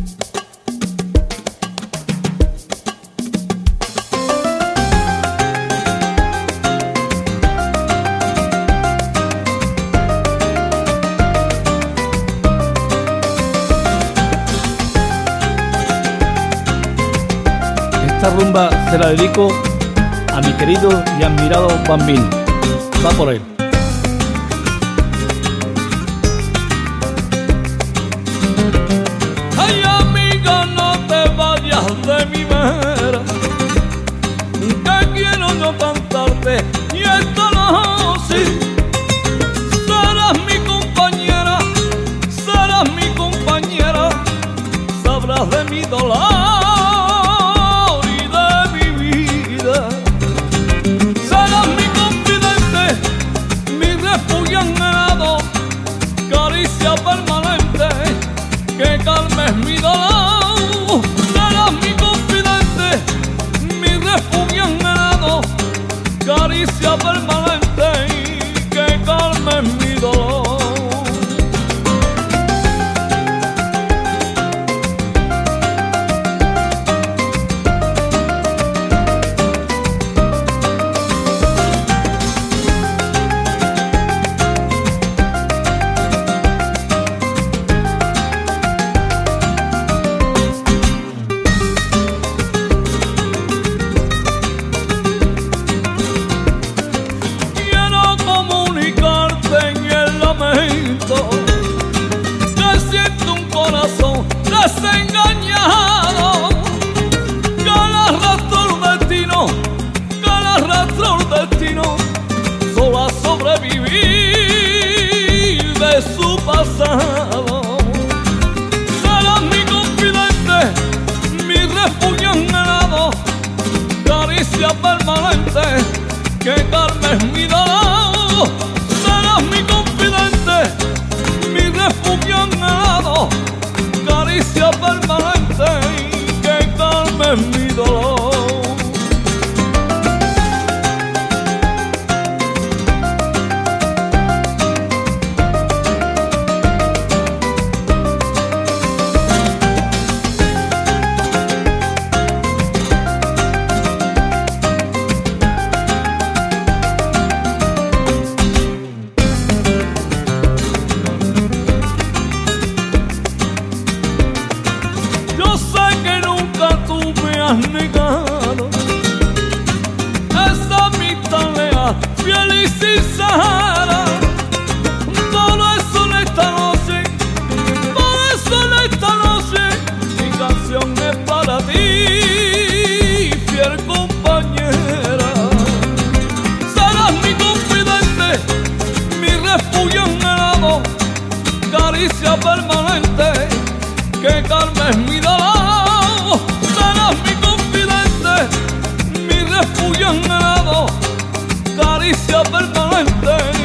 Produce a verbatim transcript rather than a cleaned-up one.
Esta rumba se la dedico a mi querido y admirado Bambino. Va por él. Ay, amiga, no te vayas de mi vera, que quiero yo cantarte y esta noche serás mi compañera, serás mi compañera, sabrás de mi dolor. Permanente que calmes mi dolor, serás mi confidente, mi refugio anhelado, caricia permanente que calmes mi dolor. Que siento un corazón desengañado, que le arrastra el destino, que le arrastra el destino, solo a sobrevivir de su pasado. Serás mi confidente, mi refugio anhelado, caricia permanente que calmes mi dolor. Serás mi confidente, mi refugio anhelado, caricia permanente que calme mi dolor. Has negado esa amistad leal, fiel y sincera. Por eso en esta noche, por eso en esta noche, mi canción es para ti, fiel compañera. Serás mi confidente, mi refugio anhelado, caricia permanente que calmes mi dolor. Mi confidente, mi refugio anhelado, caricia permanente